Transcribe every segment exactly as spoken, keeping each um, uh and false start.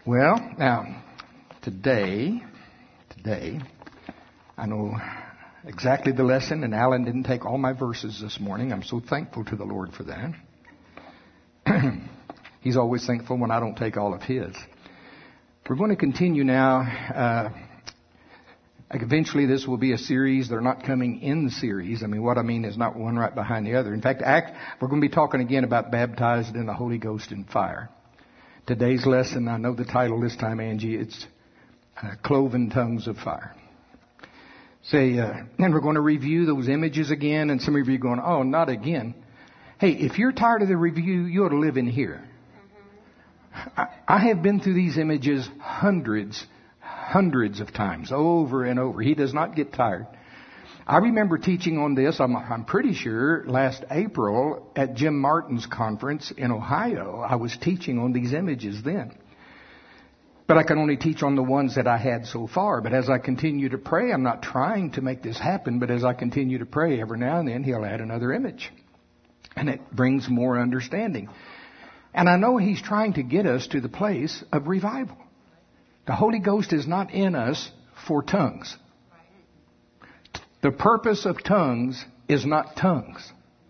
Well, now, today, today, I know exactly the lesson, and Alan didn't take all my verses this morning. I'm so thankful to the Lord for that. He's always thankful when I don't take all of his. We're going to continue now. Uh, eventually, this will be a series. They're not coming in the series. I mean, what I mean is not one right behind the other. In fact, act, we're going to be talking again about baptized in the Holy Ghost and fire. Today's lesson, I know the title this time, Angie, it's uh, Cloven Tongues of Fire. Say, uh, and we're going to review those images again, and some of you are going, oh, not again. Hey, if you're tired of the review, you ought to live in here. I, I have been through these images hundreds, hundreds of times, over and over. He does not get tired. I remember teaching on this, I'm, I'm pretty sure, last April at Jim Martin's conference in Ohio. I was teaching on these images then. But I can only teach on the ones that I had so far. But as I continue to pray, I'm not trying to make this happen, but as I continue to pray, every now and then He'll add another image. And it brings more understanding. And I know He's trying to get us to the place of revival. The Holy Ghost is not in us for tongues. The purpose of tongues is not tongues.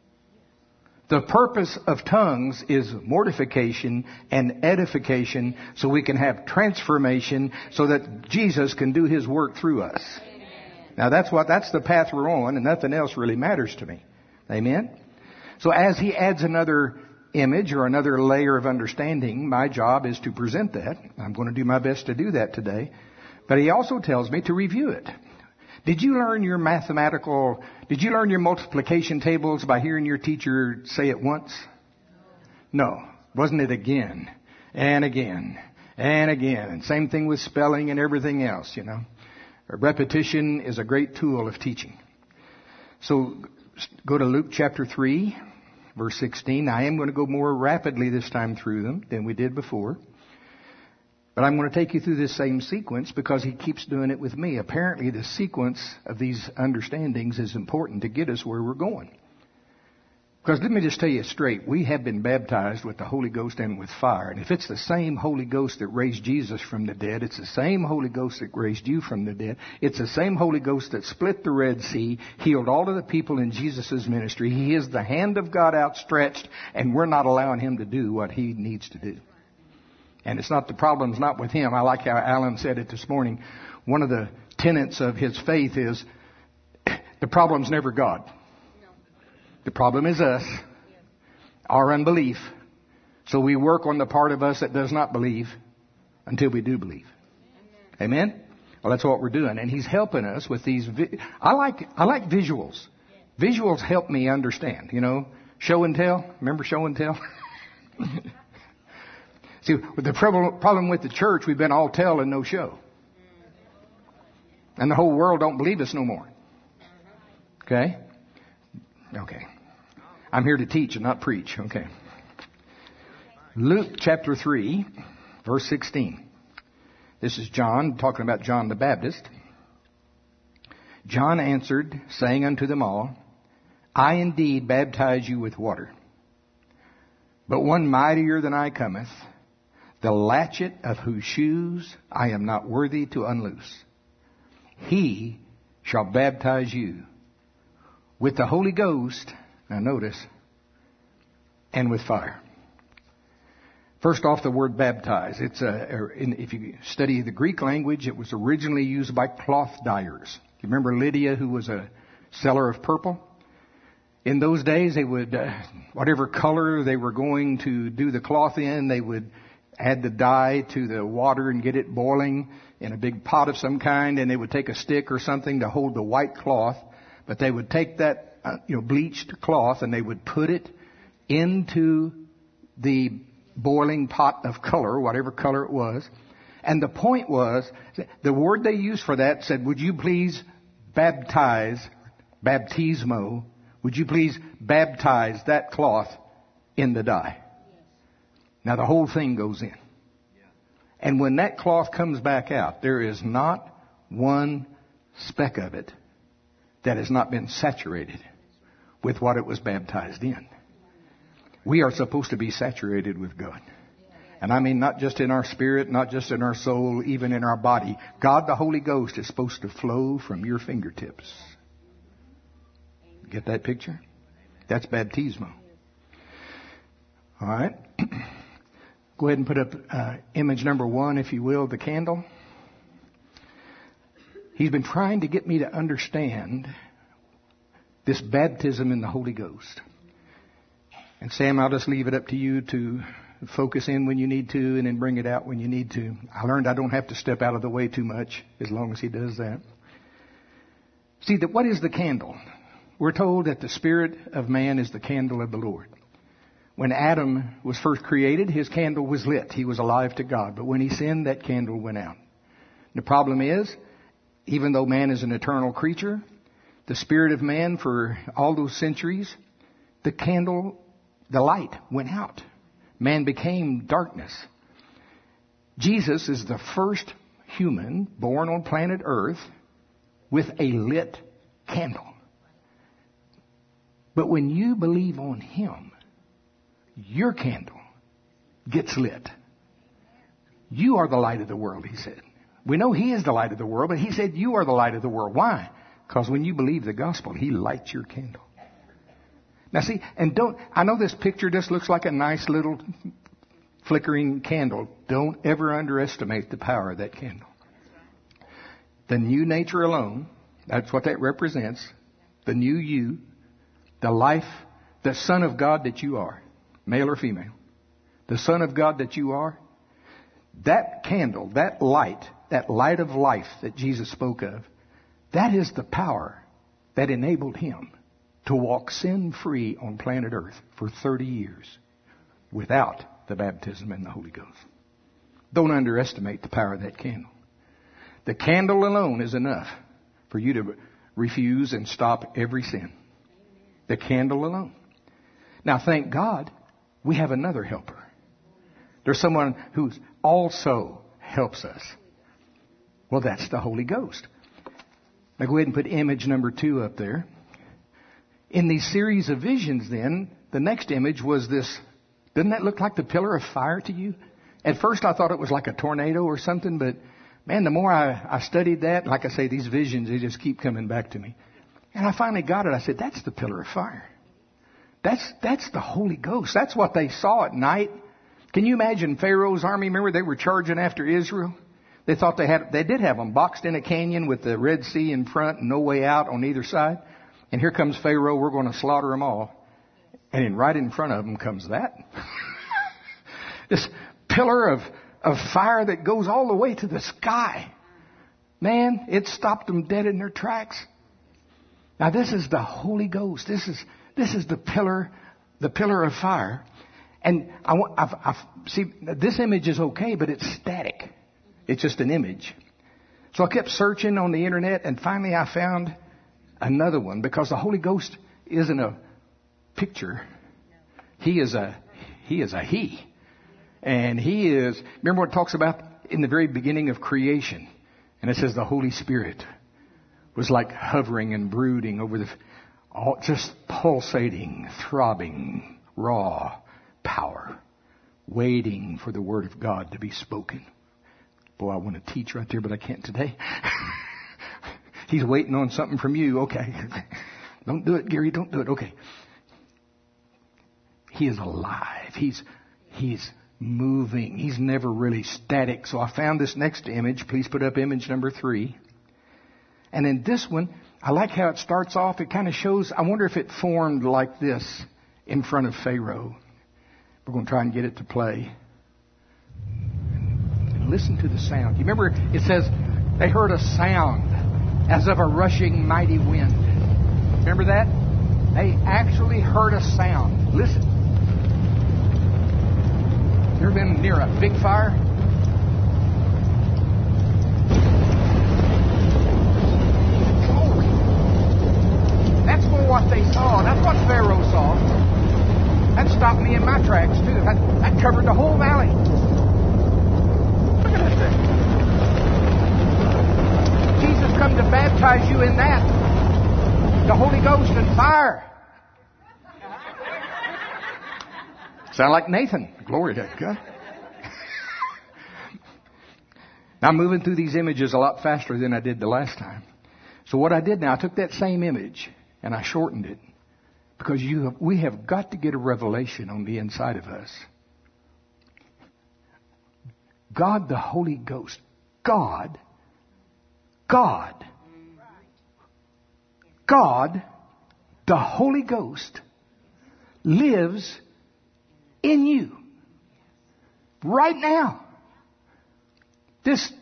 The purpose of tongues is mortification and edification so we can have transformation so that Jesus can do His work through us. Amen. Now that's what, that's the path we're on, and nothing else really matters to me. Amen? So as He adds another image or another layer of understanding, my job is to present that. I'm going to do my best to do that today. But He also tells me to review it. Did you learn your mathematical, did you learn your multiplication tables by hearing your teacher say it once? No. Wasn't it again and again and again? And same thing with spelling and everything else, you know. Repetition is a great tool of teaching. So go to Luke chapter three, verse sixteen. I am going to go more rapidly this time through them than we did before. But I'm going to take you through this same sequence because He keeps doing it with me. Apparently, the sequence of these understandings is important to get us where we're going. Because let me just tell you straight, we have been baptized with the Holy Ghost and with fire. And if it's the same Holy Ghost that raised Jesus from the dead, it's the same Holy Ghost that raised you from the dead. It's the same Holy Ghost that split the Red Sea, healed all of the people in Jesus' ministry. He is the hand of God outstretched, and we're not allowing Him to do what He needs to do. And it's not, the problem's not with Him. I like how Alan said it this morning. One of the tenets of his faith is the problem's never God. The problem is us, our unbelief. So we work on the part of us that does not believe until we do believe. Amen? Well, that's what we're doing. And He's helping us with these. Vi- I like, I like visuals. Visuals help me understand, you know. Show and tell. Remember show and tell? See, the problem with the church, we've been all tell and no show. And the whole world don't believe us no more. Okay? Okay. I'm here to teach and not preach. Okay. Luke chapter three, verse sixteen. This is John, talking about John the Baptist. John answered, saying unto them all, I indeed baptize you with water. But one mightier than I cometh, the latchet of whose shoes I am not worthy to unloose. He shall baptize you with the Holy Ghost, now notice, and with fire. First off, the word baptize. It's a, if you study the Greek language, it was originally used by cloth dyers. You remember Lydia, who was a seller of purple? In those days, they would, uh, whatever color they were going to do the cloth in, they would add the dye to the water and get it boiling in a big pot of some kind, and they would take a stick or something to hold the white cloth, but they would take that uh, you know bleached cloth and they would put it into the boiling pot of color, whatever color it was. And the point was, the word they used for that said, would you please baptize, baptismo, would you please baptize that cloth in the dye? Now the whole thing goes in. And when that cloth comes back out, there is not one speck of it that has not been saturated with what it was baptized in. We are supposed to be saturated with God. And I mean not just in our spirit, not just in our soul, even in our body. God the Holy Ghost is supposed to flow from your fingertips. Get that picture? That's baptismo. All right. Go ahead and put up uh, image number one, if you will, the candle. He's been trying to get me to understand this baptism in the Holy Ghost. And Sam, I'll just leave it up to you to focus in when you need to and then bring it out when you need to. I learned I don't have to step out of the way too much as long as he does that. See, that what is the candle? We're told that the spirit of man is the candle of the Lord. When Adam was first created, his candle was lit. He was alive to God. But when he sinned, that candle went out. The problem is, even though man is an eternal creature, the spirit of man for all those centuries, the candle, the light went out. Man became darkness. Jesus is the first human born on planet Earth with a lit candle. But when you believe on him, your candle gets lit. You are the light of the world, he said. We know he is the light of the world, but he said you are the light of the world. Why? Because when you believe the gospel, he lights your candle. Now see, and don't, I know this picture just looks like a nice little flickering candle. Don't ever underestimate the power of that candle. The new nature alone, that's what that represents. The new you, the life, the Son of God that you are, male or female, the Son of God that you are, that candle, that light, that light of life that Jesus spoke of, that is the power that enabled him to walk sin-free on planet Earth for thirty years without the baptism in the Holy Ghost. Don't underestimate the power of that candle. The candle alone is enough for you to refuse and stop every sin. The candle alone. Now, thank God, we have another helper. There's someone who also helps us. Well, that's the Holy Ghost. Now, go ahead and put image number two up there. In these series of visions, then, the next image was this. Doesn't that look like the pillar of fire to you? At first, I thought it was like a tornado or something, but man, the more I, I studied that, like I say, these visions, they just keep coming back to me. And I finally got it. I said, that's the pillar of fire. That's, that's the Holy Ghost. That's what they saw at night. Can you imagine Pharaoh's army? Remember, they were charging after Israel. They thought they had, they did have them boxed in a canyon with the Red Sea in front and no way out on either side. And here comes Pharaoh. We're going to slaughter them all. And then right in front of them comes that. This pillar of, of fire that goes all the way to the sky. Man, it stopped them dead in their tracks. Now this is the Holy Ghost. This is, this is the pillar, the pillar of fire. And I want, I've, I've, see, this image is okay, but it's static. It's just an image. So I kept searching on the internet and finally I found another one, because the Holy Ghost isn't a picture. He is a, he is a he. And he is, remember what it talks about in the very beginning of creation. And it says the Holy Spirit was like hovering and brooding over the, all, just pulsating, throbbing, raw power, waiting for the Word of God to be spoken. Boy, I want to teach right there, but I can't today. He's waiting on something from you. Okay. Don't do it, Gary. Don't do it. Okay. He is alive. He's, he's moving. He's never really static. So I found this next image. Please put up image number three. And in this one, I like how it starts off. It kind of shows, I wonder if it formed like this in front of Pharaoh. We're going to try and get it to play. And listen to the sound. You remember it says they heard a sound as of a rushing mighty wind. Remember that? They actually heard a sound. Listen. You ever been near a big fire? Glory. That's what they saw. That's what Pharaoh saw. That stopped me in my tracks too. That, that covered the whole valley. Look at that thing. Jesus come to baptize you in that. The Holy Ghost and fire. Sound like Nathan. Glory to God. Now, I'm moving through these images a lot faster than I did the last time. So what I did now, I took that same image and I shortened it because you have, we have got to get a revelation on the inside of us. God, the Holy Ghost, God, God, God, the Holy Ghost lives in you right now. This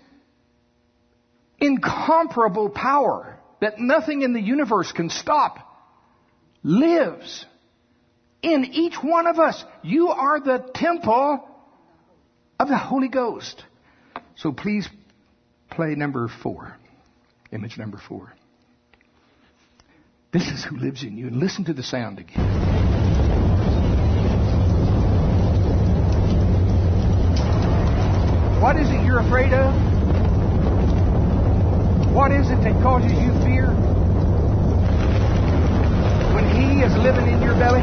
incomparable power that nothing in the universe can stop lives in each one of us. You are the temple of the Holy Ghost. So please play number four, image number four. This is who lives in you. And listen to the sound again. What is it you're afraid of? What is it that causes you fear? When He is living in your belly?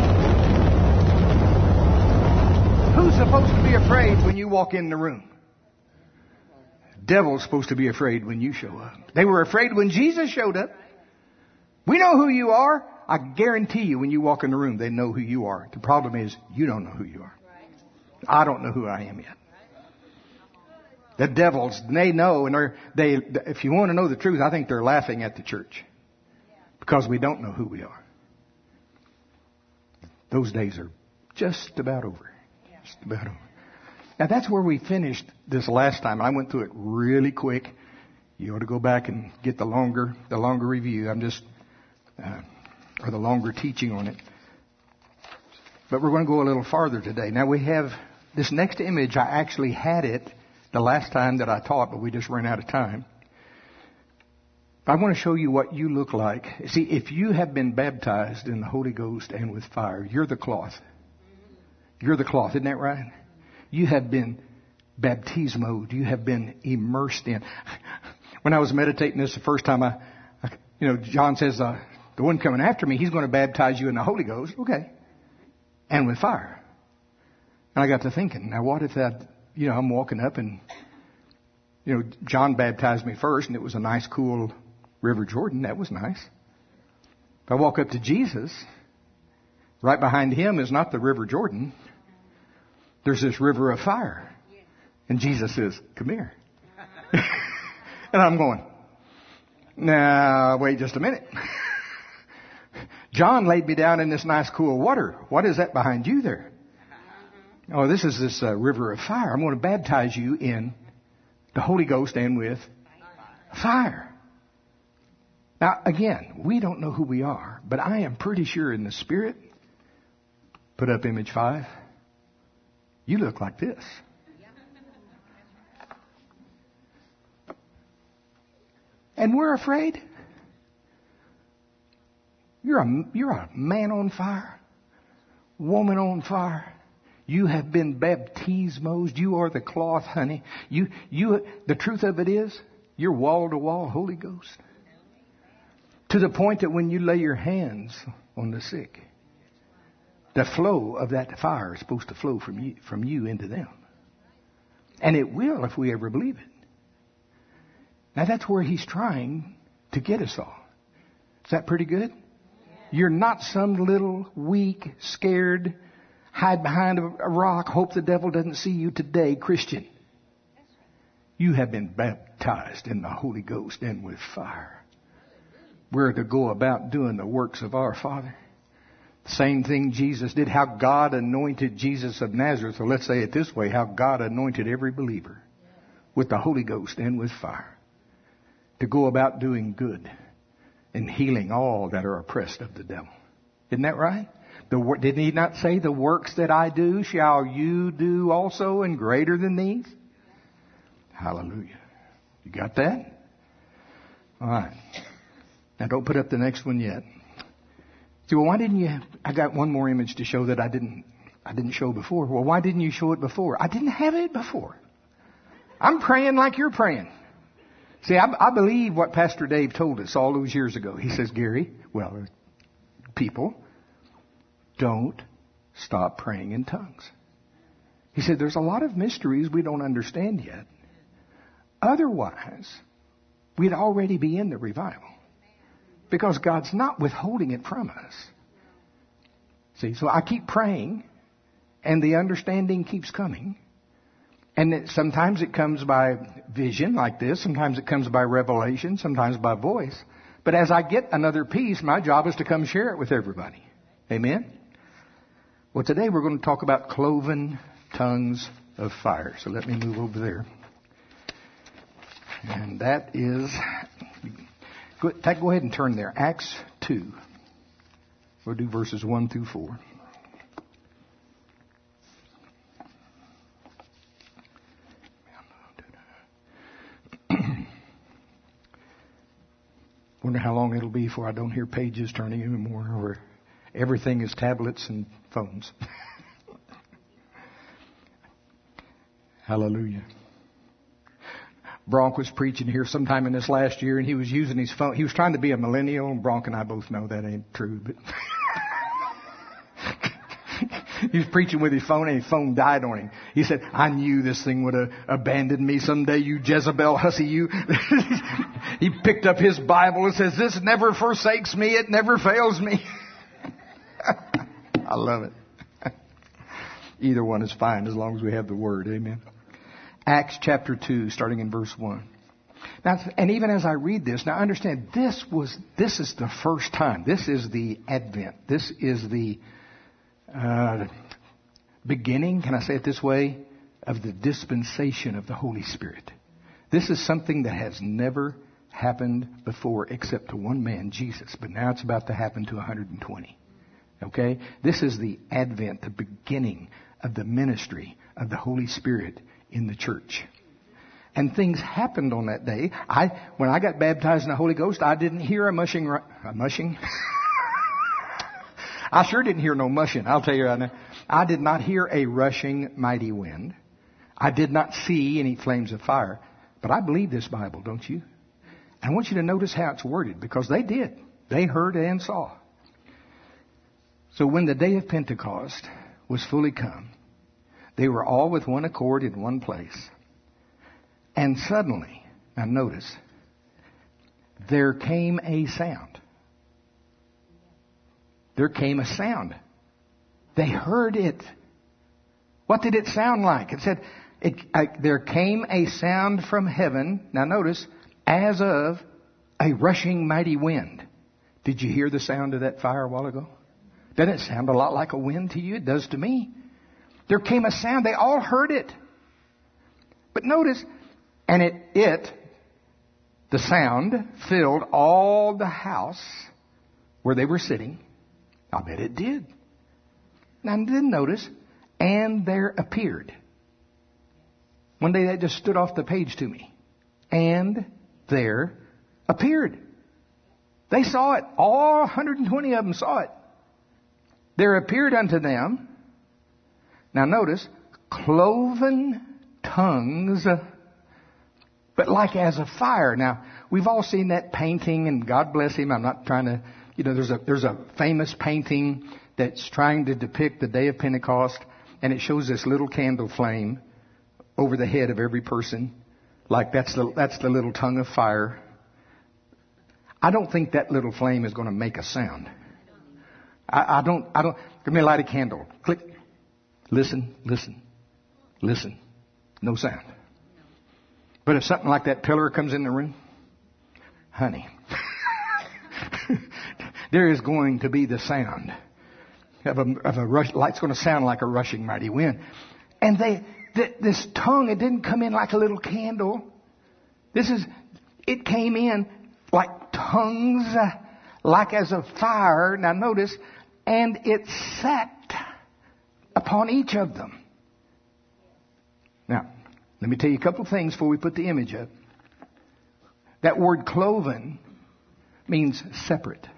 Who's supposed to be afraid when you walk in the room? The devil's supposed to be afraid when you show up. They were afraid when Jesus showed up. We know who you are. I guarantee you when you walk in the room, they know who you are. The problem is you don't know who you are. I don't know who I am yet. The devils, they know, and they're, they, if you want to know the truth, I think they're laughing at the church because we don't know who we are. Those days are just about over. Just about over. Now that's where we finished this last time. I went through it really quick. You ought to go back and get the longer, the longer review. I'm just, uh, or the longer teaching on it. But we're going to go a little farther today. Now we have this next image. I actually had it the last time that I taught, but we just ran out of time. I want to show you what you look like. See, if you have been baptized in the Holy Ghost and with fire, you're the cloth. You're the cloth, isn't that right? You have been baptismoed. You have been immersed in. When I was meditating this the first time, I, I you know, John says, uh, the one coming after me, he's going to baptize you in the Holy Ghost. Okay. And with fire. And I got to thinking, now what if that, you know, I'm walking up and, you know, John baptized me first and it was a nice, cool River Jordan. That was nice. If I walk up to Jesus, right behind him is not the River Jordan. There's this river of fire. And Jesus says, come here. And I'm going, now, wait just a minute. John laid me down in this nice, cool water. What is that behind you there? Oh, this is this uh, river of fire. I'm going to baptize you in the Holy Ghost and with fire. Now, again, we don't know who we are, but I am pretty sure in the Spirit, put up image five, you look like this. And we're afraid. You're a, you're a man on fire, woman on fire. You have been baptismosed. You are the cloth, honey. You, you, the truth of it is, you're wall to wall Holy Ghost. To the point that when you lay your hands on the sick, the flow of that fire is supposed to flow from you, from you into them. And it will if we ever believe it. Now that's where He's trying to get us all. Is that pretty good? You're not some little weak, scared, hide behind a rock, hope the devil doesn't see you today, Christian. You have been baptized in the Holy Ghost and with fire. We're to go about doing the works of our Father. The same thing Jesus did, how God anointed Jesus of Nazareth. So let's say it this way, how God anointed every believer with the Holy Ghost and with fire to go about doing good and healing all that are oppressed of the devil. Isn't that right? The, didn't He not say, the works that I do shall you do also, and greater than these? Hallelujah. You got that? All right. Now don't put up the next one yet. See, well, why didn't you, I got one more image to show that I didn't, I didn't show before. Well, why didn't you show it before? I didn't have it before. I'm praying like you're praying. See, I, I believe what Pastor Dave told us all those years ago. He says, Gary, well, people, don't stop praying in tongues. He said, there's a lot of mysteries we don't understand yet Otherwise, we'd already be in the revival. Because God's not withholding it from us. See, so I keep praying, and the understanding keeps coming. And it, sometimes it comes by vision like this. Sometimes it comes by revelation. Sometimes by voice. But as I get another piece, my job is to come share it with everybody. Amen? Well, today we're going to talk about cloven tongues of fire. So let me move over there. And that is... Go, take, go ahead and turn there. Acts two. We'll do verses one through four. Wonder how long it'll be before I don't hear pages turning anymore. Or everything is tablets and phones. Hallelujah. Bronk was preaching here sometime in this last year, and he was using his phone. He was trying to be a millennial, and Bronk and I both know that ain't true. But he was preaching with his phone, and his phone died on him. He said, "I knew this thing would have abandoned me someday, you Jezebel hussy, you." He picked up his Bible and says, "This never forsakes me. It never fails me." I love it. Either one is fine as long as we have the Word. Amen. Acts chapter two, starting in verse one. Now, and even as I read this, now understand, this was, this is the first time. This is the Advent. This is the uh, beginning, can I say it this way, of the dispensation of the Holy Spirit. This is something that has never happened before except to one man, Jesus. But now it's about to happen to one hundred twenty. Okay? This is the Advent, the beginning of the ministry of the Holy Spirit in the church. And things happened on that day. I, when I got baptized in the Holy Ghost, I didn't hear a mushing, a mushing? I sure didn't hear no mushing. I'll tell you right now. I did not hear a rushing mighty wind. I did not see any flames of fire. But I believe this Bible, don't you? I want you to notice how it's worded, because they did. They heard and saw. So when the day of Pentecost was fully come, they were all with one accord in one place. And suddenly, now notice, there came a sound. There came a sound. They heard it. What did it sound like? It said, it, I, there came a sound from heaven. Now notice, as of a rushing mighty wind. Did you hear the sound of that fire a while ago? Doesn't it sound a lot like a wind to you? It does to me. There came a sound. They all heard it. But notice, and it, it, the sound, filled all the house where they were sitting. I bet it did. Now then notice, and there appeared. One day that just stood off the page to me. And there appeared. They saw it. All one hundred twenty of them saw it. There appeared unto them, now notice, cloven tongues, but like as a fire. Now, we've all seen that painting, and God bless him. I'm not trying to, you know, there's a, there's a famous painting that's trying to depict the day of Pentecost, and it shows this little candle flame over the head of every person. Like that's the, that's the little tongue of fire. I don't think that little flame is going to make a sound. I, I don't, I don't, give me a light a candle. Click. Listen, listen, listen. No sound. But if something like that pillar comes in the room, honey, there is going to be the sound of a, of a rush. Light's going to sound like a rushing mighty wind. And they, th- this tongue, it didn't come in like a little candle. This is, it came in like tongues, like as a fire. Now notice, and it sat upon each of them. Now, let me tell you a couple of things before we put the image up. That word cloven means separate.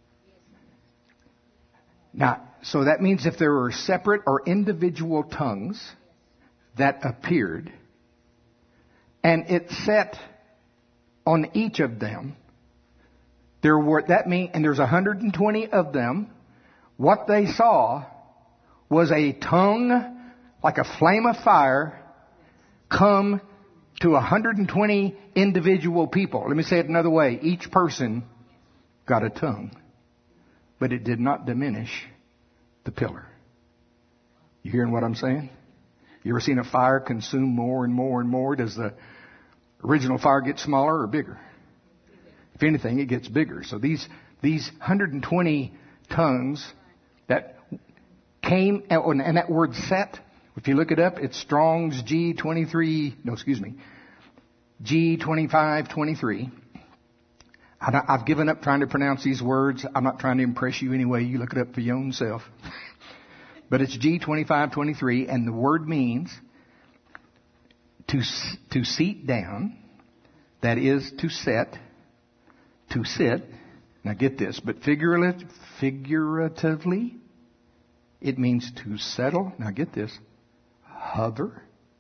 Now, so that means if there were separate or individual tongues that appeared, and it sat on each of them, there were, that mean, and there's one hundred twenty of them, what they saw was a tongue like a flame of fire come to one hundred twenty individual people. Let me say it another way. Each person got a tongue, but it did not diminish the pillar. You hearing what I'm saying? You ever seen a fire consume more and more and more? Does the original fire get smaller or bigger? If anything, it gets bigger. So these these one hundred twenty tongues that came, and that word set, if you look it up, it's Strong's G twenty-three, no, excuse me, G twenty-five twenty-three. I've given up trying to pronounce these words. I'm not trying to impress you anyway. You look it up for your own self. But it's G twenty-five twenty-three, and the word means to to seat down, that is to set, to sit. Now get this, but figuratively, figuratively, it means to settle. Now get this, hover.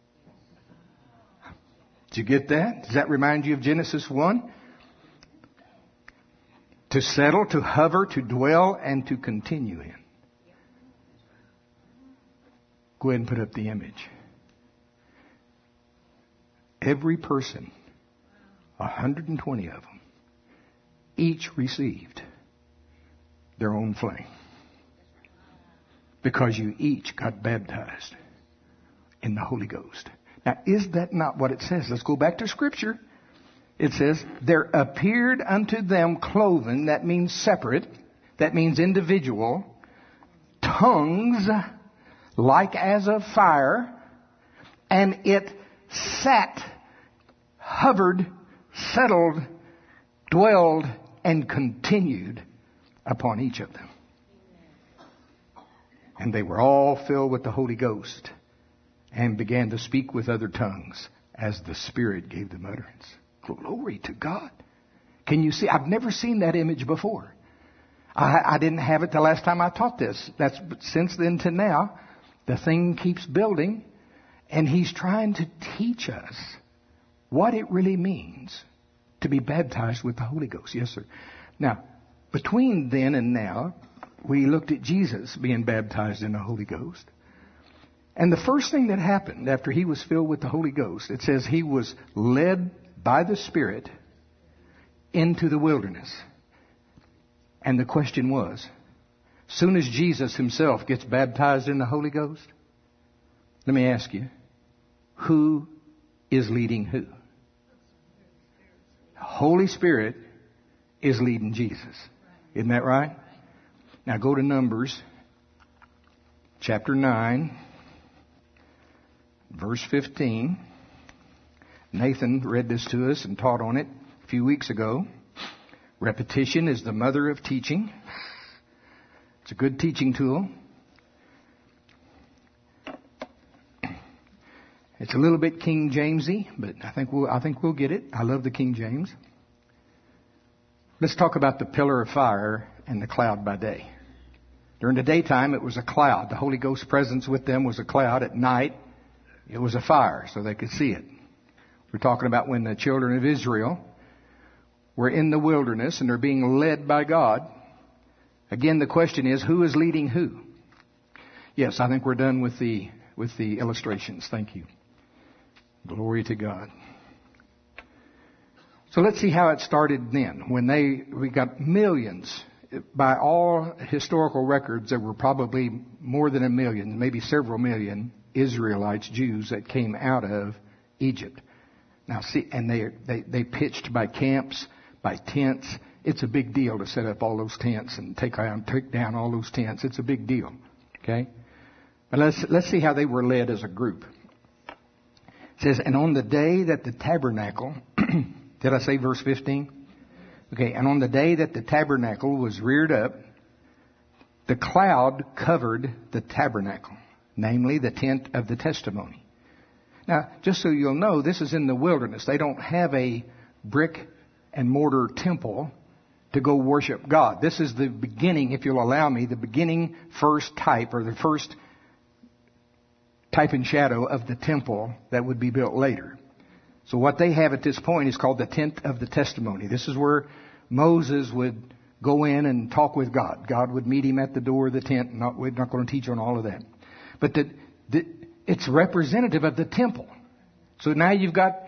Did you get that? Does that remind you of Genesis one? To settle, to hover, to dwell, and to continue in. Go ahead and put up the image. Every person, one hundred twenty of them, each received their own flame. Because you each got baptized in the Holy Ghost. Now, is that not what it says? Let's go back to Scripture. It says, there appeared unto them cloven, that means separate, that means individual, tongues like as of fire, and it sat, hovered, settled, dwelled, and continued upon each of them. And they were all filled with the Holy Ghost and began to speak with other tongues as the Spirit gave them utterance. Glory to God. Can you see? I've never seen that image before. I, I didn't have it the last time I taught this. That's since then to now, the thing keeps building, and he's trying to teach us what it really means to be baptized with the Holy Ghost. Yes, sir. Now, between then and now, we looked at Jesus being baptized in the Holy Ghost. And the first thing that happened after he was filled with the Holy Ghost, it says he was led by the Spirit into the wilderness. And the question was, soon as Jesus himself gets baptized in the Holy Ghost, let me ask you, who is leading who? The Holy Spirit is leading Jesus. Isn't that right? Now go to Numbers chapter nine, verse fifteen. Nathan read this to us and taught on it a few weeks ago. Repetition is the mother of teaching. It's a good teaching tool. It's a little bit King Jamesy, but I think we'll, I think we'll get it. I love the King James. Let's talk about the pillar of fire and the cloud by day. During the daytime, it was a cloud. The Holy Ghost's presence with them was a cloud. At night, it was a fire, so they could see it. We're talking about when the children of Israel were in the wilderness and they're being led by God. Again, the question is, who is leading who? Yes, I think we're done with the with the illustrations. Thank you. Glory to God. So let's see how it started then. When they, we got millions. By all historical records, there were probably more than a million, maybe several million Israelites, Jews, that came out of Egypt. Now see, and they, they, they pitched by camps, by tents. It's a big deal to set up all those tents and take down, take down all those tents. It's a big deal. Okay? But let's, let's see how they were led as a group. It says, and on the day that the tabernacle, did I say verse fifteen? Okay, and on the day that the tabernacle was reared up, the cloud covered the tabernacle, namely the tent of the testimony. Now, just so you'll know, this is in the wilderness. They don't have a brick and mortar temple to go worship God. This is the beginning, if you'll allow me, the beginning first type or the first type and shadow of the temple that would be built later. So what they have at this point is called the tent of the testimony. This is where Moses would go in and talk with God. God would meet him at the door of the tent. Not, we're not going to teach on all of that. But the, the, it's representative of the temple. So now you've got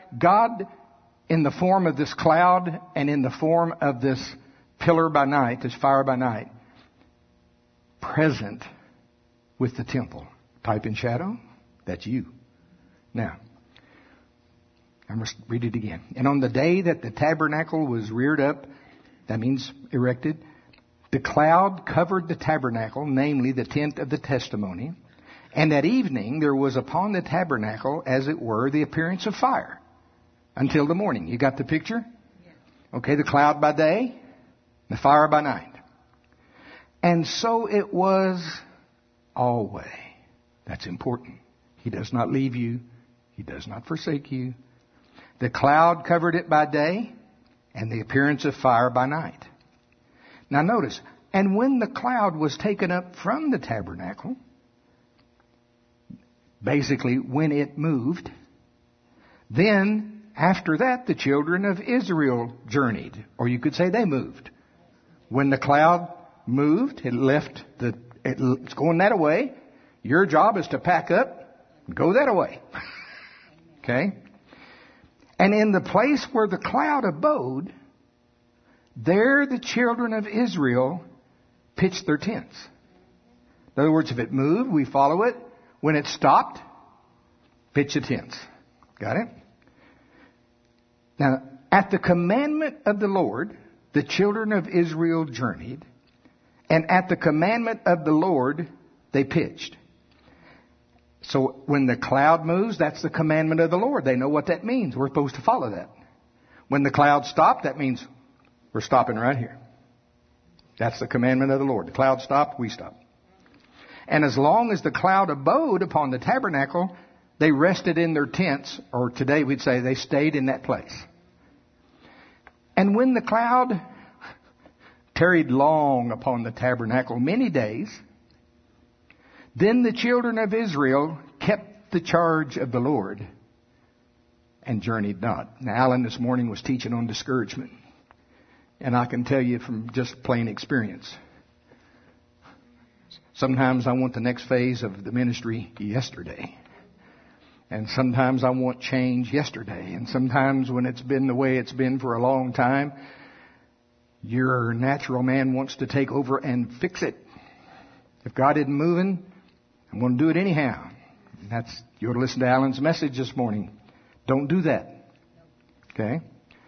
God in the form of this cloud and in the form of this pillar by night, this fire by night, present with the temple. Type and shadow, that's you. Now, I must read it again. And on the day that the tabernacle was reared up, that means erected, the cloud covered the tabernacle, namely the tent of the testimony. And that evening there was upon the tabernacle, as it were, the appearance of fire until the morning. You got the picture? Okay, the cloud by day, the fire by night. And so it was always. That's important. He does not leave you. He does not forsake you. The cloud covered it by day, and the appearance of fire by night. Now notice, and when the cloud was taken up from the tabernacle, basically when it moved, then after that the children of Israel journeyed, or you could say they moved. When the cloud moved, it left the, it, it's going that way. Your job is to pack up and go that way. Okay? And in the place where the cloud abode, there the children of Israel pitched their tents. In other words, if it moved, we follow it. When it stopped, pitch the tents. Got it? Now, at the commandment of the Lord, the children of Israel journeyed, and at the commandment of the Lord, they pitched. So when the cloud moves, that's the commandment of the Lord. They know what that means. We're supposed to follow that. When the cloud stopped, that means we're stopping right here. That's the commandment of the Lord. The cloud stopped, we stopped. And as long as the cloud abode upon the tabernacle, they rested in their tents, or today we'd say they stayed in that place. And when the cloud tarried long upon the tabernacle, many days, then the children of Israel kept the charge of the Lord and journeyed not. Now, Alan this morning was teaching on discouragement. And I can tell you from just plain experience, sometimes I want the next phase of the ministry yesterday. And sometimes I want change yesterday. And sometimes when it's been the way it's been for a long time, your natural man wants to take over and fix it. If God isn't moving, I'm going to do it anyhow. And that's, you ought to listen to Alan's message this morning. Don't do that. Okay?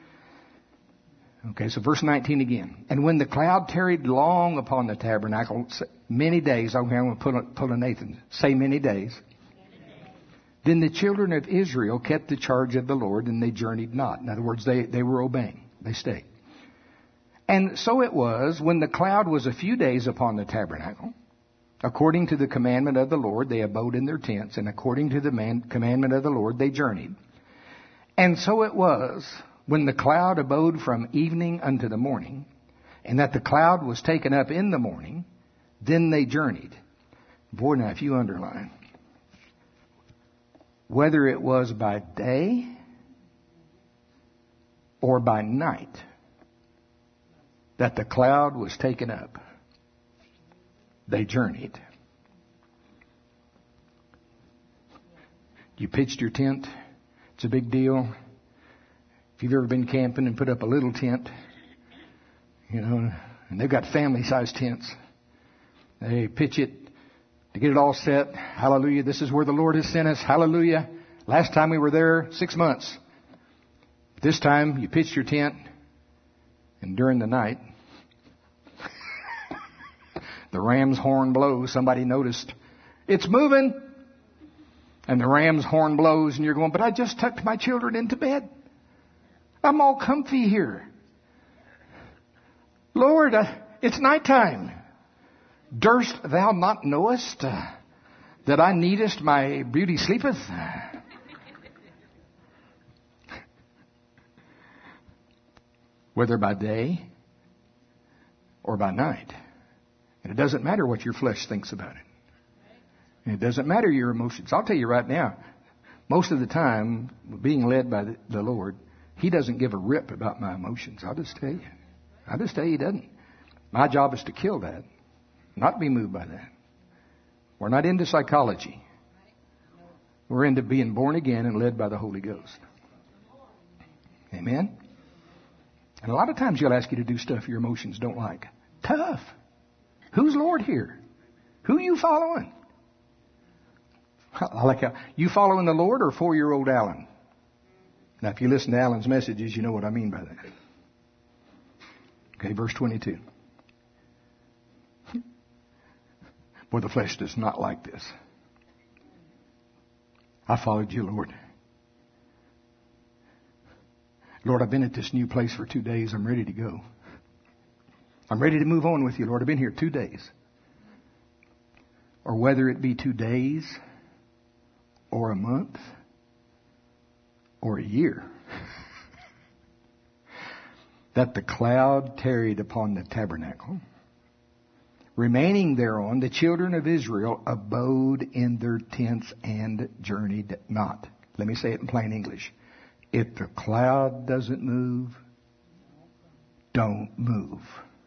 Okay, so verse nineteen again. And when the cloud tarried long upon the tabernacle, many days, okay, I'm going to pull a, pull a Nathan, say many days. Then the children of Israel kept the charge of the Lord, and they journeyed not. In other words, they, they were obeying. They stayed. And so it was, when the cloud was a few days upon the tabernacle, according to the commandment of the Lord, they abode in their tents, and according to the man, commandment of the Lord, they journeyed. And so it was, when the cloud abode from evening unto the morning, and that the cloud was taken up in the morning, then they journeyed. Boy, now if you underline, whether it was by day or by night that the cloud was taken up, they journeyed. You pitched your tent. It's a big deal. If you've ever been camping and put up a little tent, you know, and they've got family-sized tents. They pitch it to get it all set. Hallelujah. This is where the Lord has sent us. Hallelujah. Last time we were there, six months. This time you pitched your tent, and during the night, the ram's horn blows. Somebody noticed. It's moving. And the ram's horn blows, and you're going, but I just tucked my children into bed. I'm all comfy here. Lord, uh, it's nighttime. Durst thou not knowest uh, that I needest my beauty sleepeth? Whether by day or by night. And it doesn't matter what your flesh thinks about it. And it doesn't matter your emotions. I'll tell you right now, most of the time, being led by the, the Lord, He doesn't give a rip about my emotions. I'll just tell you. I'll just tell you He doesn't. My job is to kill that, not be moved by that. We're not into psychology. We're into being born again and led by the Holy Ghost. Amen? And a lot of times He'll ask you to do stuff your emotions don't like. Tough. Who's Lord here? Who are you following? I like how, you following the Lord or four-year-old Alan? Now, if you listen to Alan's messages, you know what I mean by that. Okay, verse twenty-two. Boy, the flesh does not like this. I followed you, Lord. Lord, I've been at this new place for two days. I'm ready to go. I'm ready to move on with you, Lord. I've been here two days. Or whether it be two days or a month or a year, that the cloud tarried upon the tabernacle, remaining thereon, the children of Israel abode in their tents and journeyed not. Let me say it in plain English. If the cloud doesn't move, don't move.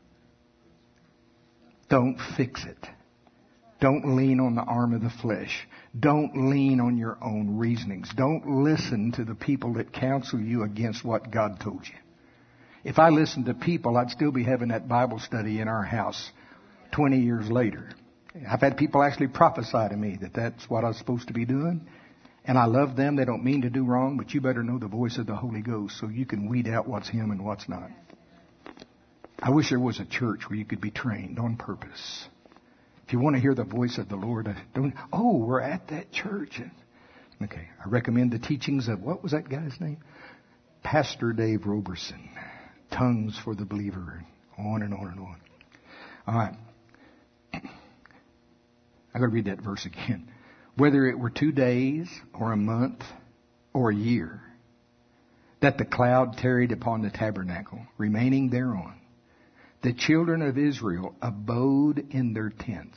Don't fix it. Don't lean on the arm of the flesh. Don't lean on your own reasonings. Don't listen to the people that counsel you against what God told you. If I listened to people, I'd still be having that Bible study in our house twenty years later. I've had people actually prophesy to me that that's what I was supposed to be doing. And I love them. They don't mean to do wrong, but you better know the voice of the Holy Ghost so you can weed out what's Him and what's not. I wish there was a church where you could be trained on purpose. If you want to hear the voice of the Lord, don't, oh, we're at that church. Okay, I recommend the teachings of, what was that guy's name? Pastor Dave Roberson. Tongues for the Believer. On and on and on. All right. I've got to read that verse again. Whether it were two days or a month or a year, that the cloud tarried upon the tabernacle, remaining thereon, the children of Israel abode in their tents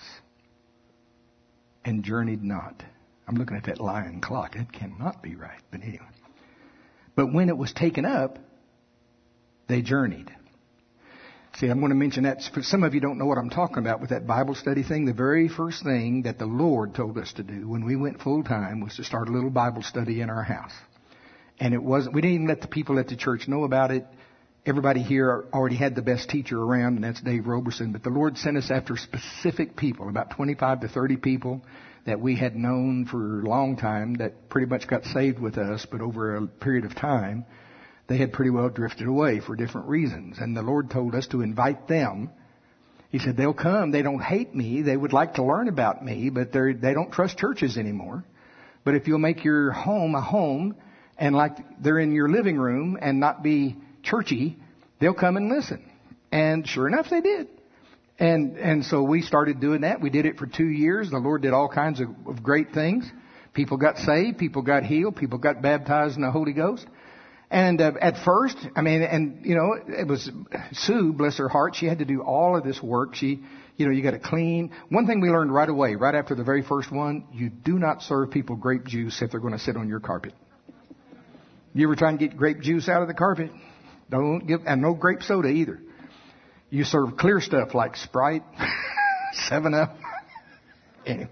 and journeyed not. I'm looking at that lion clock. It cannot be right. But anyway. But when it was taken up, they journeyed. See, I'm going to mention that. Some of you don't know what I'm talking about with that Bible study thing. The very first thing that the Lord told us to do when we went full time was to start a little Bible study in our house. And it wasn't, we didn't even let the people at the church know about it. Everybody here already had the best teacher around, and that's Dave Roberson. But the Lord sent us after specific people, about twenty-five to thirty people that we had known for a long time that pretty much got saved with us, but over a period of time, they had pretty well drifted away for different reasons. And the Lord told us to invite them. He said, they'll come. They don't hate me. They would like to learn about me, but they're, they don't trust churches anymore. But if you'll make your home a home and like they're in your living room and not be churchy, they'll come and listen. And sure enough, they did. And and so we started doing that. We did it for two years. The Lord did all kinds of, of great things. People got saved. People got healed. People got baptized in the Holy Ghost. And uh, at first, I mean, and, you know, it was Sue, bless her heart. She had to do all of this work. She, you know, you got to clean. One thing we learned right away, right after the very first one, you do not serve people grape juice if they're going to sit on your carpet. You ever try and get grape juice out of the carpet? Don't give, and no grape soda either. You serve clear stuff like Sprite, seven up. Anyway.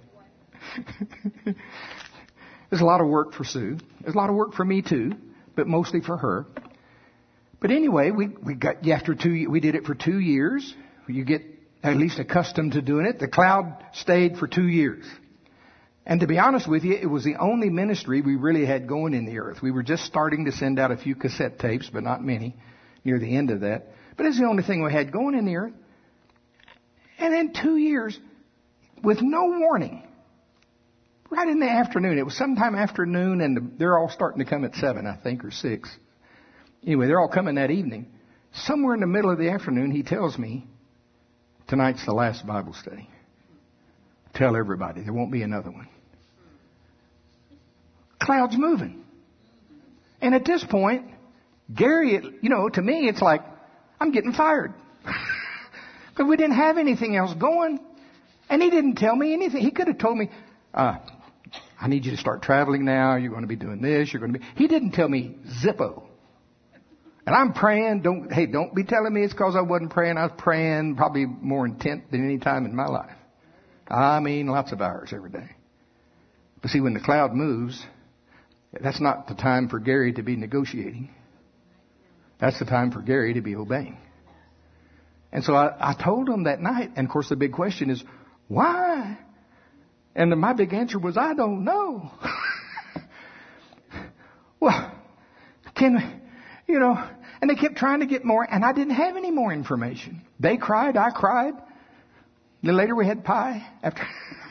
There's a lot of work for Sue. There's a lot of work for me too, but mostly for her. But anyway, we, we got, after two, we did it for two years. You get at least accustomed to doing it. The cloud stayed for two years. And to be honest with you, it was the only ministry we really had going in the earth. We were just starting to send out a few cassette tapes, but not many, near the end of that. But it's the only thing we had going in the earth. And then two years, with no warning, right in the afternoon. It was sometime afternoon, and they're all starting to come at seven, I think, or six. Anyway, they're all coming that evening. Somewhere in the middle of the afternoon, he tells me, tonight's the last Bible study. Tell everybody, there won't be another one. Cloud's moving. And at this point, Gary, you know, to me, it's like, I'm getting fired. Because we didn't have anything else going. And he didn't tell me anything. He could have told me, uh, I need you to start traveling now. You're going to be doing this. You're going to be... He didn't tell me zippo. And I'm praying. Don't, hey, don't be telling me it's because I wasn't praying. I was praying probably more intent than any time in my life. I mean, lots of hours every day. But see, when the cloud moves, that's not the time for Gary to be negotiating. That's the time for Gary to be obeying. And so I, I told him that night, and of course the big question is, why? And my big answer was, I don't know. Well, can, you know, and they kept trying to get more, and I didn't have any more information. They cried, I cried. Then later we had pie. After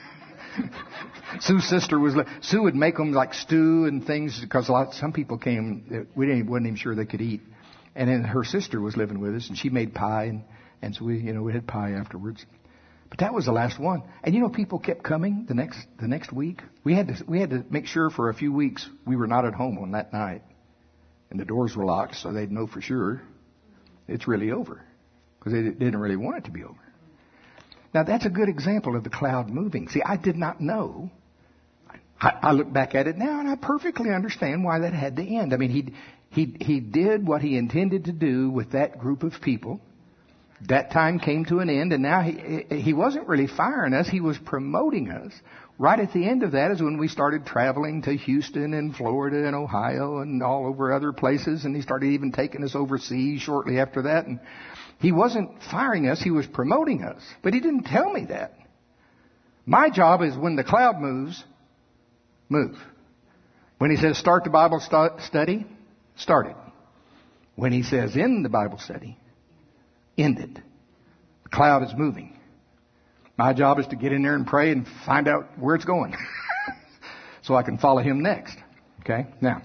Sue's sister was, Sue would make them like stew and things, because a lot, some people came, we didn't, wasn't even sure they could eat. And then her sister was living with us, and she made pie, and, and so we, you know, we had pie afterwards. But that was the last one. And you know, people kept coming the next the next week. We had to we had to make sure for a few weeks we were not at home on that night, and the doors were locked, so they'd know for sure it's really over, because they didn't really want it to be over. Now that's a good example of the cloud moving. See, I did not know. I, I look back at it now, and I perfectly understand why that had to end. I mean, he he he did what he intended to do with that group of people. That time came to an end, and now he he wasn't really firing us. He was promoting us. Right at the end of that is when we started traveling to Houston and Florida and Ohio and all over other places, and he started even taking us overseas shortly after that. And he wasn't firing us. He was promoting us. But he didn't tell me that. My job is when the cloud moves, move. When he says start the Bible st- study, start it. When he says end the Bible study, end it. The cloud is moving. My job is to get in there and pray and find out where it's going so I can follow him next. Okay? Now,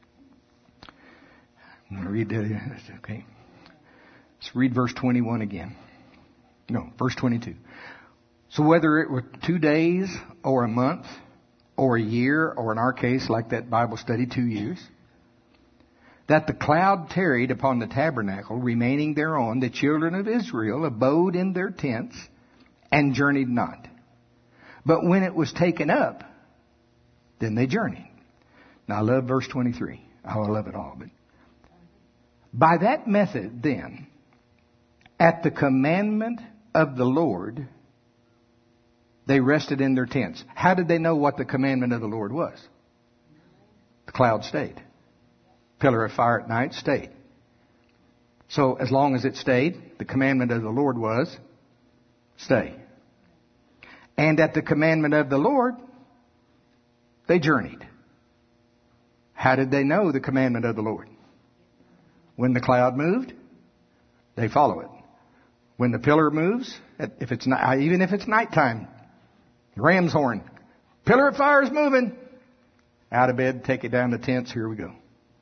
I'm going to read the, okay. Let's read verse twenty-one again. No, verse twenty-two. So whether it were two days or a month or a year, or in our case, like that Bible study, two years, that the cloud tarried upon the tabernacle, remaining thereon, the children of Israel abode in their tents and journeyed not. But when it was taken up, then they journeyed. Now I love verse twenty-three. Oh, I love it all. But by that method, then, at the commandment of the Lord, they rested in their tents. How did they know what the commandment of the Lord was? The cloud stayed. Pillar of fire at night stayed. So as long as it stayed, the commandment of the Lord was stay. And at the commandment of the Lord, they journeyed. How did they know the commandment of the Lord? When the cloud moved, they follow it. When the pillar moves, if it's not, even if it's nighttime, ram's horn, pillar of fire is moving. Out of bed, take it down to tents. Here we go.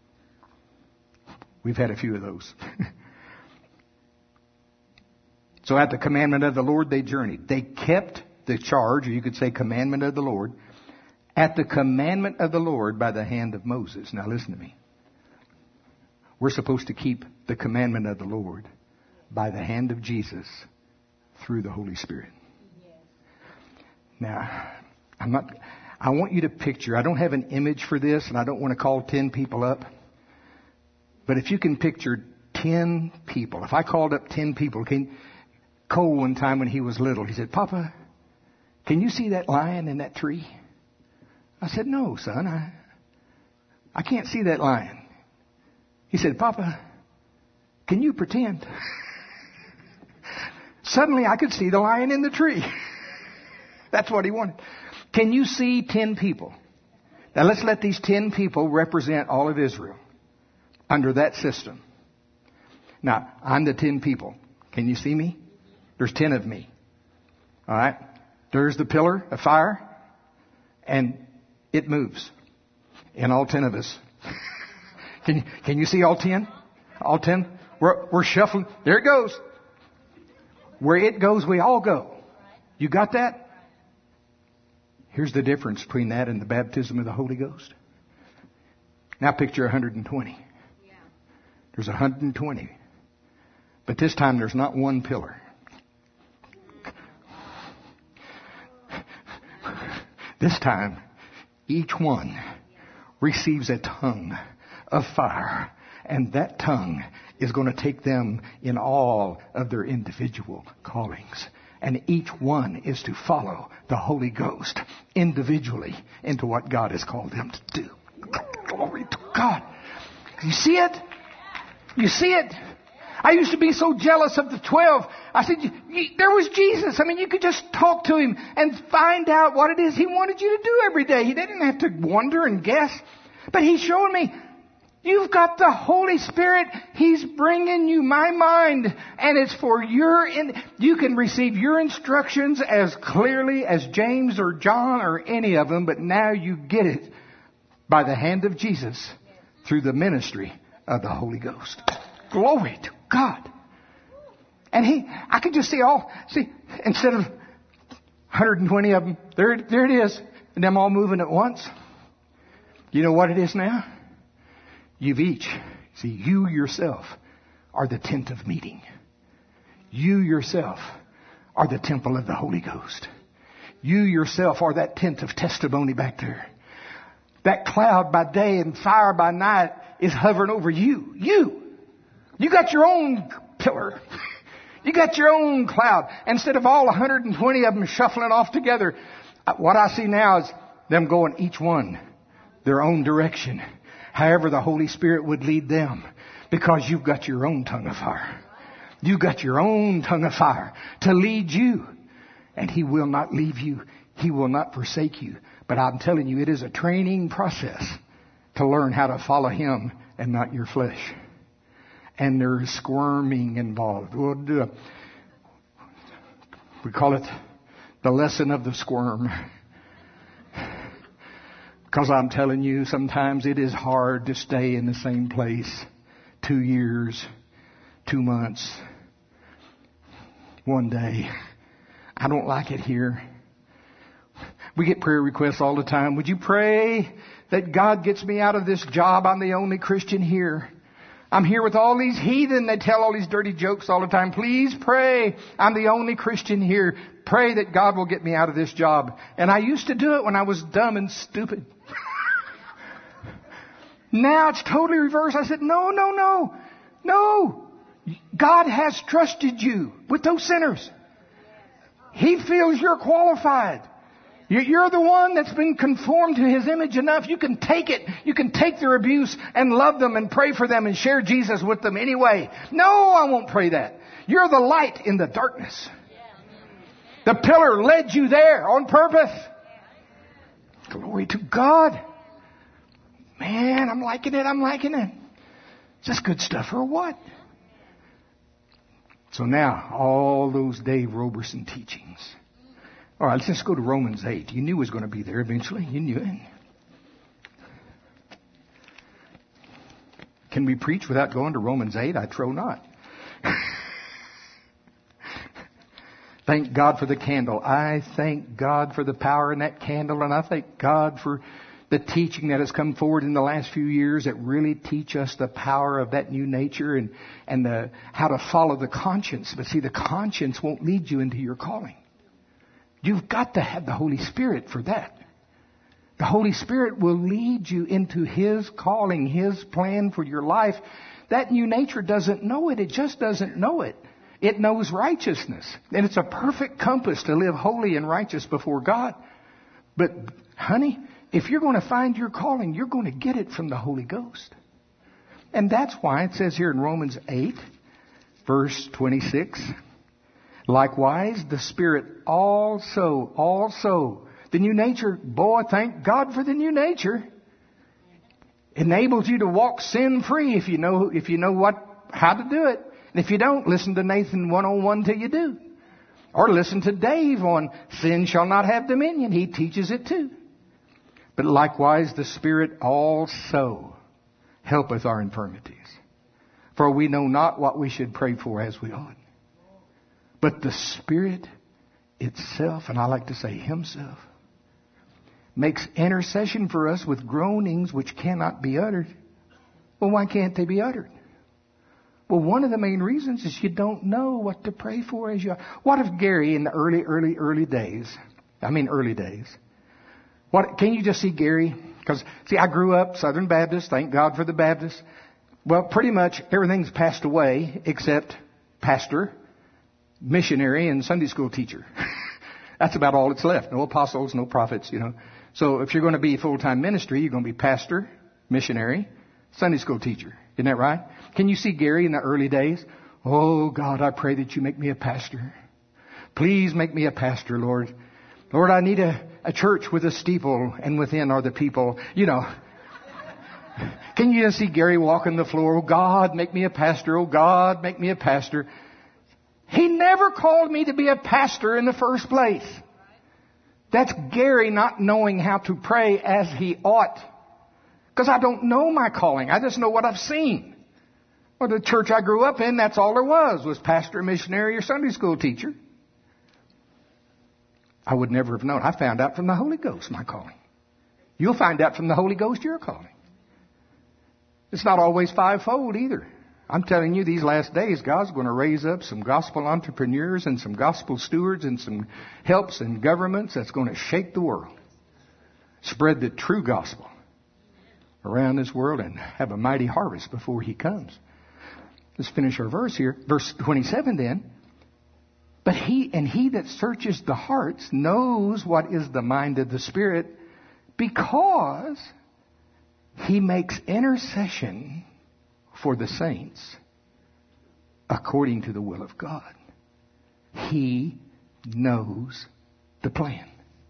We've had a few of those. So at the commandment of the Lord, they journeyed. They kept the charge, or you could say commandment of the Lord, at the commandment of the Lord by the hand of Moses. Now listen to me. We're supposed to keep the commandment of the Lord by the hand of Jesus through the Holy Spirit. Now, I'm not, I want you to picture, I don't have an image for this, and I don't want to call ten people up. But if you can picture ten people, if I called up ten people, can, Cole one time when he was little, he said, Papa, can you see that lion in that tree? I said, no, son, I, I can't see that lion. He said, Papa, can you pretend? Suddenly I could see the lion in the tree. That's what he wanted. Can you see ten people? Now let's let these ten people represent all of Israel under that system. Now, I'm the ten people. Can you see me? There's ten of me. All right? There's the pillar of fire, and it moves. And all ten of us. Can you, can you see all ten? All ten? We're, we're shuffling. There it goes. Where it goes, we all go. You got that? Here's the difference between that and the baptism of the Holy Ghost. Now picture one hundred twenty. There's one hundred twenty. But this time there's not one pillar. This time, each one receives a tongue of fire. And that tongue is going to take them in all of their individual callings. And each one is to follow the Holy Ghost individually into what God has called them to do. Glory to God. You see it? You see it? I used to be so jealous of the twelve. I said, there was Jesus. I mean, you could just talk to him and find out what it is he wanted you to do every day. He didn't have to wonder and guess. But he showed me, you've got the Holy Spirit. He's bringing you my mind. And it's for your, in, you can receive your instructions as clearly as James or John or any of them. But now you get it by the hand of Jesus through the ministry of the Holy Ghost. Glory to God. And he, I could just see all, see, instead of one hundred twenty of them, there, there it is, and them all moving at once. You know what it is now? You've each, see, you yourself are the tent of meeting. You yourself are the temple of the Holy Ghost. You yourself are that tent of testimony back there. That cloud by day and fire by night is hovering over you. You. You got your own pillar. You got your own cloud. Instead of all one hundred twenty of them shuffling off together, what I see now is them going each one their own direction. However the Holy Spirit would lead them. Because you've got your own tongue of fire. You've got your own tongue of fire to lead you. And He will not leave you. He will not forsake you. But I'm telling you, it is a training process to learn how to follow Him and not your flesh. And there's squirming involved. We'll do a, we call it the lesson of the squirm. Because I'm telling you, sometimes it is hard to stay in the same place two years, two months, one day. I don't like it here. We get prayer requests all the time. Would you pray that God gets me out of this job? I'm the only Christian here. I'm here with all these heathen. They tell all these dirty jokes all the time. Please pray. I'm the only Christian here. Pray that God will get me out of this job. And I used to do it when I was dumb and stupid. Now it's totally reversed. I said, no, no, no, no. God has trusted you with those sinners. He feels you're qualified. You're the one that's been conformed to His image enough. You can take it. You can take their abuse and love them and pray for them and share Jesus with them anyway. No, I won't pray that. You're the light in the darkness. The pillar led you there on purpose. Glory to God. Man, I'm liking it. I'm liking it. Is this good stuff or what? So now, all those Dave Roberson teachings. All right, let's just go to Romans eight. You knew it was going to be there eventually. You knew it. Can we preach without going to Romans eight? I trow not. Thank God for the candle. I thank God for the power in that candle. And I thank God for the teaching that has come forward in the last few years that really teach us the power of that new nature and, and the, how to follow the conscience. But see, the conscience won't lead you into your calling. You've got to have the Holy Spirit for that. The Holy Spirit will lead you into His calling, His plan for your life. That new nature doesn't know it. It just doesn't know it. It knows righteousness. And it's a perfect compass to live holy and righteous before God. But, honey, if you're going to find your calling, you're going to get it from the Holy Ghost. And that's why it says here in Romans eight, verse twenty-six, likewise, the Spirit also, also, the new nature, boy, thank God for the new nature, enables you to walk sin-free if you know, if you know what, how to do it. And if you don't, listen to Nathan one oh one till you do. Or listen to Dave on sin shall not have dominion. He teaches it too. But likewise, the Spirit also helpeth our infirmities. For we know not what we should pray for as we ought. But the Spirit itself, and I like to say Himself, makes intercession for us with groanings which cannot be uttered. Well, why can't they be uttered? Well, one of the main reasons is you don't know what to pray for as you are. What if Gary in the early, early, early days, I mean early days, what, can you just see Gary? Because, see, I grew up Southern Baptist, thank God for the Baptists. Well, pretty much everything's passed away except pastor, missionary, and Sunday school teacher. That's about all that's left. No apostles, no prophets, you know. So if you're going to be full-time ministry, you're going to be pastor, missionary, Sunday school teacher. Isn't that right? Can you see Gary in the early days? Oh, God, I pray that you make me a pastor. Please make me a pastor, Lord. Lord, I need a, a church with a steeple, and within are the people. You know. Can you just see Gary walking the floor? Oh, God, make me a pastor. Oh, God, make me a pastor. He never called me to be a pastor in the first place. That's Gary not knowing how to pray as he ought. Because I don't know my calling. I just know what I've seen. Well, the church I grew up in, that's all there was, was pastor, missionary, or Sunday school teacher. I would never have known. I found out from the Holy Ghost my calling. You'll find out from the Holy Ghost your calling. It's not always fivefold either. I'm telling you, these last days, God's going to raise up some gospel entrepreneurs and some gospel stewards and some helps and governments that's going to shake the world. Spread the true gospel around this world and have a mighty harvest before He comes. Let's finish our verse here. Verse twenty-seven then. But he, and he that searches the hearts knows what is the mind of the Spirit, because He makes intercession for the saints according to the will of God. He knows the plan.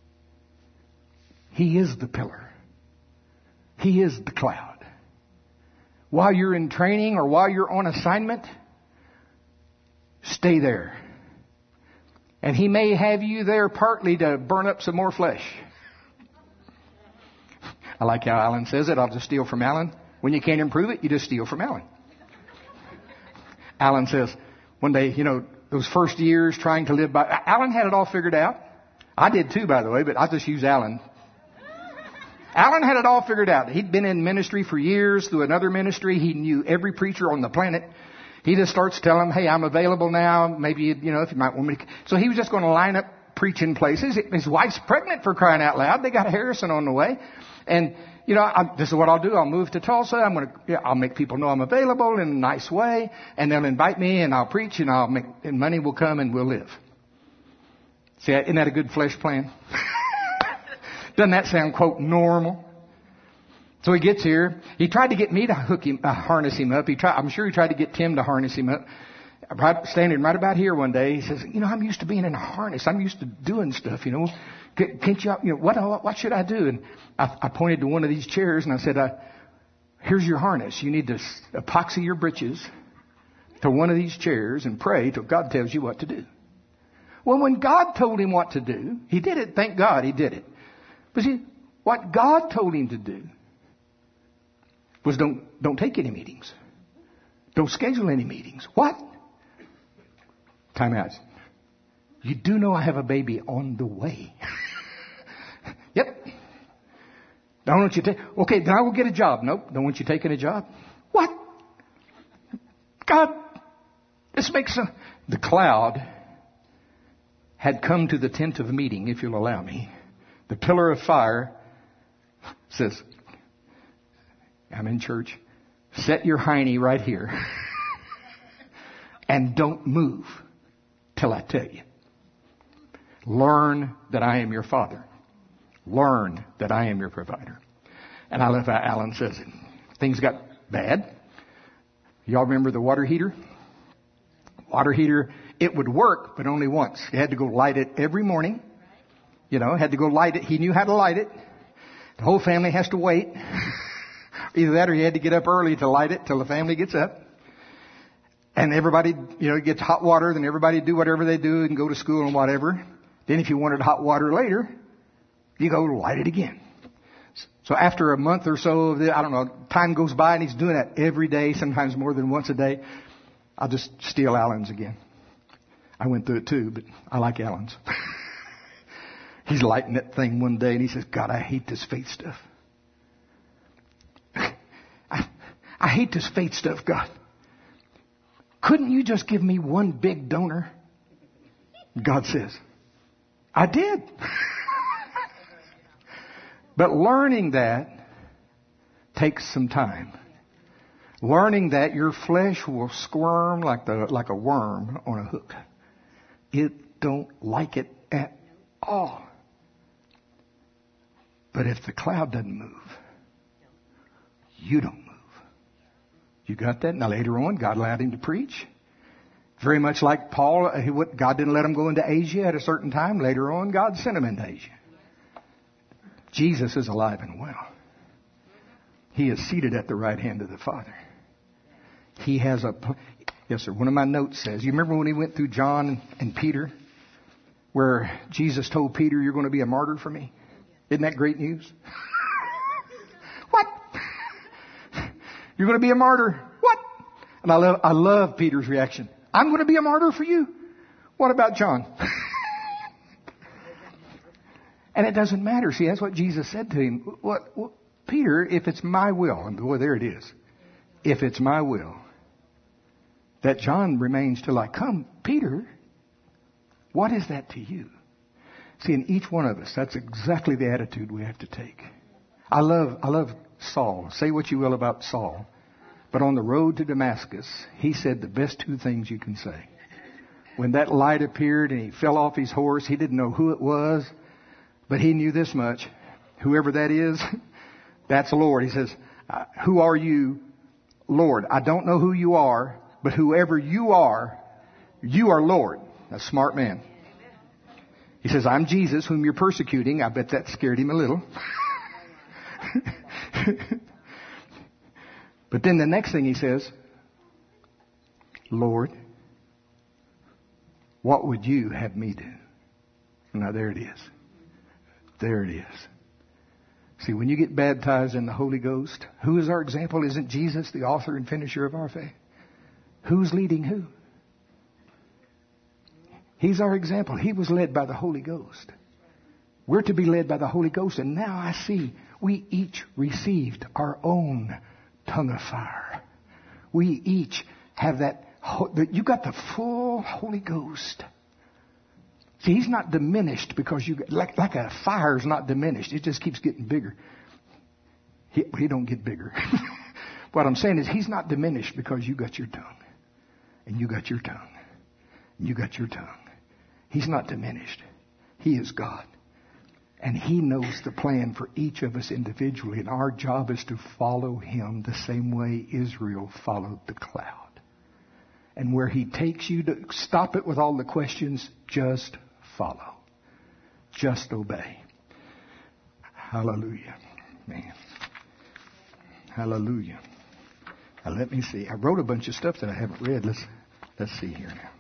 He is the pillar. He is the cloud. While you're in training or while you're on assignment, stay there. And He may have you there partly to burn up some more flesh. I like how Alan says it. I'll just steal from Alan. When you can't improve it, you just steal from Alan. Alan says, one day, you know, those first years trying to live by... Alan had it all figured out. I did too, by the way, but I'll just use Alan. Alan had it all figured out. He'd been in ministry for years through another ministry. He knew every preacher on the planet. He just starts telling them, hey, I'm available now. Maybe, you know, if you might want me to... So he was just going to line up preaching places. His wife's pregnant, for crying out loud. They got Harrison on the way. And, you know, I, this is what I'll do. I'll move to Tulsa. I'm going to, yeah, I'll make people know I'm available in a nice way. And they'll invite me and I'll preach and I'll make, and money will come and we'll live. See, isn't that a good flesh plan? Doesn't that sound, quote, normal? So he gets here. He tried to get me to hook him, uh, harness him up. He tried, I'm sure he tried to get Tim to harness him up. Right, standing right about here one day, he says, you know, I'm used to being in a harness. I'm used to doing stuff, you know. Can't you, you know, what, what should I do? And I, I pointed to one of these chairs and I said, uh, here's your harness. You need to epoxy your britches to one of these chairs and pray till God tells you what to do. Well, when God told him what to do, he did it. Thank God he did it. But see, what God told him to do was don't, don't take any meetings. Don't schedule any meetings. What? Time out. You do know I have a baby on the way. Yep. Don't want you to take, okay, then I will get a job. Nope. Don't want you taking a job. What? God, this makes a, the cloud had come to the tent of the meeting, if you'll allow me. The pillar of fire says, I'm in church. Set your hiney right here. And don't move till I tell you. Learn that I am your father. Learn that I am your provider. And I love how Alan says it. Things got bad. Y'all remember the water heater? Water heater, it would work, but only once. You had to go light it every morning. You know, had to go light it. He knew how to light it. The whole family has to wait. Either that or you had to get up early to light it till the family gets up. And everybody, you know, gets hot water, then everybody do whatever they do and go to school and whatever. Then if you wanted hot water later, you go light it again. So after a month or so, I don't know, time goes by and he's doing that every day, sometimes more than once a day. I'll just steal Alan's again. I went through it too, but I like Alan's. He's lighting that thing one day and he says, God, I hate this faith stuff. I, I hate this faith stuff, God. Couldn't you just give me one big donor? God says, I did. But learning that takes some time. Learning that your flesh will squirm like the like a worm on a hook. It don't like it at all. But if the cloud doesn't move, you don't move. You got that? Now later on, God allowed him to preach. Very much like Paul, he, God didn't let him go into Asia at a certain time. Later on, God sent him into Asia. Jesus is alive and well. He is seated at the right hand of the Father. He has a... Yes, sir. One of my notes says, you remember when he went through John and Peter, where Jesus told Peter, you're going to be a martyr for me? Isn't that great news? What? You're going to be a martyr? What? And I love, I love Peter's reaction. I'm going to be a martyr for you. What about John? And it doesn't matter. See, that's what Jesus said to him. What, what, Peter, if it's my will, and boy, there it is. If it's my will that John remains till I come, Peter, what is that to you? See, in each one of us, that's exactly the attitude we have to take. I love, I love Saul. Say what you will about Saul. But on the road to Damascus, he said the best two things you can say. When that light appeared and he fell off his horse, he didn't know who it was, but he knew this much. Whoever that is, that's the Lord. He says, who are you, Lord? I don't know who you are, but whoever you are, you are Lord. A smart man. He says, I'm Jesus whom you're persecuting. I bet that scared him a little. But then the next thing he says, Lord, what would you have me do? Now there it is. There it is. See, when you get baptized in the Holy Ghost, who is our example? Isn't Jesus the author and finisher of our faith? Who's leading who? He's our example. He was led by the Holy Ghost. We're to be led by the Holy Ghost. And now I see we each received our own tongue of fire. We each have that. You got the full Holy Ghost. See, he's not diminished because you, like, like a fire's not diminished. It just keeps getting bigger. He, he don't get bigger. What I'm saying is he's not diminished because you got your tongue. And you got your tongue. And you got your tongue. He's not diminished. He is God. And he knows the plan for each of us individually. And our job is to follow him the same way Israel followed the cloud. And where he takes you to stop it with all the questions, just follow. Just obey. Hallelujah. Man. Hallelujah. Now let me see. I wrote a bunch of stuff that I haven't read. Let's let's see here now.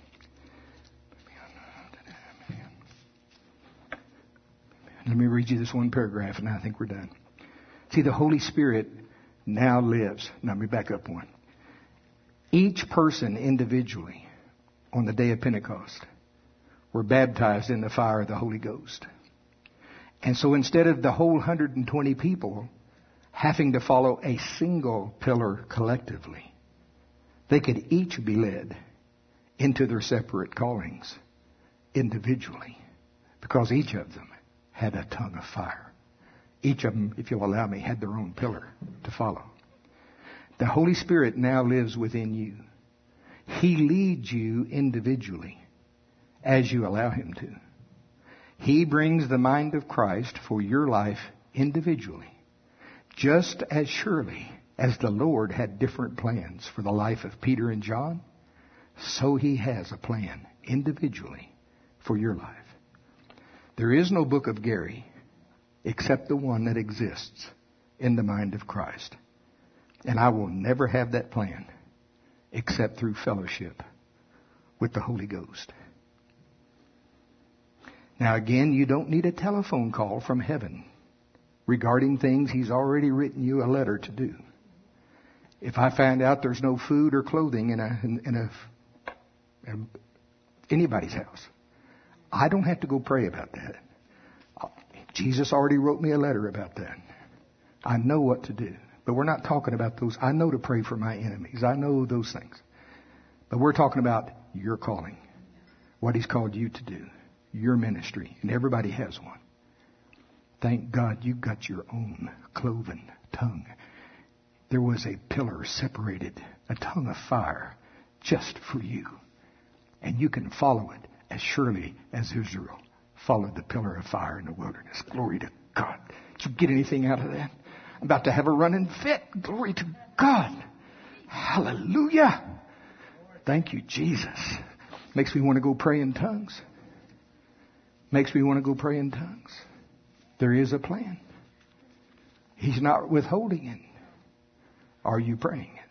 Let me read you this one paragraph and I think we're done. See, the Holy Spirit now lives. Now let me back up one. Each person individually on the day of Pentecost were baptized in the fire of the Holy Ghost. And so instead of the whole one hundred twenty people having to follow a single pillar collectively, they could each be led into their separate callings individually because each of them had a tongue of fire. Each of them, if you'll allow me, had their own pillar to follow. The Holy Spirit now lives within you. He leads you individually as you allow him to. He brings the mind of Christ for your life individually. Just as surely as the Lord had different plans for the life of Peter and John, so he has a plan individually for your life. There is no book of Gary except the one that exists in the mind of Christ. And I will never have that plan except through fellowship with the Holy Ghost. Now again, you don't need a telephone call from heaven regarding things he's already written you a letter to do. If I find out there's no food or clothing in a, in, in a, in anybody's house, I don't have to go pray about that. Jesus already wrote me a letter about that. I know what to do. But we're not talking about those. I know to pray for my enemies. I know those things. But we're talking about your calling. What he's called you to do. Your ministry. And everybody has one. Thank God you got your own cloven tongue. There was a pillar separated, a tongue of fire, just for you. And you can follow it as surely as Israel followed the pillar of fire in the wilderness. Glory to God. Did you get anything out of that? I'm about to have a running fit. Glory to God. Hallelujah. Thank you, Jesus. Makes me want to go pray in tongues. Makes me want to go pray in tongues. There is a plan. He's not withholding it. Are you praying it?